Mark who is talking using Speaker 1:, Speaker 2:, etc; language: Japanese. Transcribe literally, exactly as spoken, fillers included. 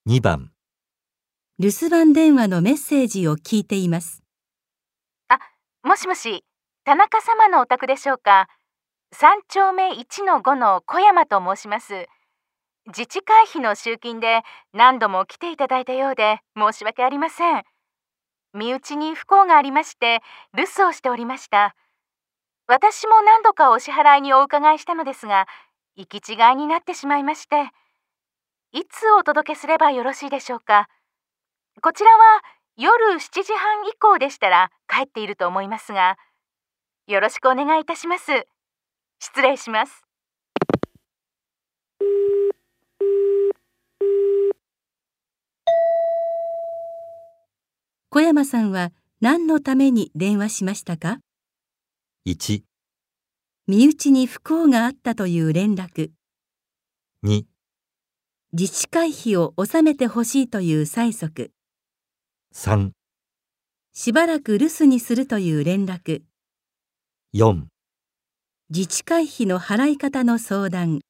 Speaker 1: にばん、
Speaker 2: 留守番電話のメッセージを聞いています。
Speaker 3: あ、もしもし、田中様のお宅でしょうか。さん丁目いちのごの小山と申します。自治会費の集金で何度も来ていただいたようで申し訳ありません。身内に不幸がありまして留守をしておりました。私も何度かお支払いにお伺いしたのですが、行き違いになってしまいまして、いつお届けすればよろしいでしょうか。こちらは夜しちじはん以降でしたら帰っていると思いますが、よろしくお願いいたします。失礼します。
Speaker 2: 小山さんは何のために電話しましたか？
Speaker 1: いち、
Speaker 2: 身内に不幸があったという連絡。
Speaker 1: に、
Speaker 2: 自治会費を納めてほしいという催促。
Speaker 1: さん、
Speaker 2: しばらく留守にするという連絡。
Speaker 1: よん。
Speaker 2: 自治会費の払い方の相談。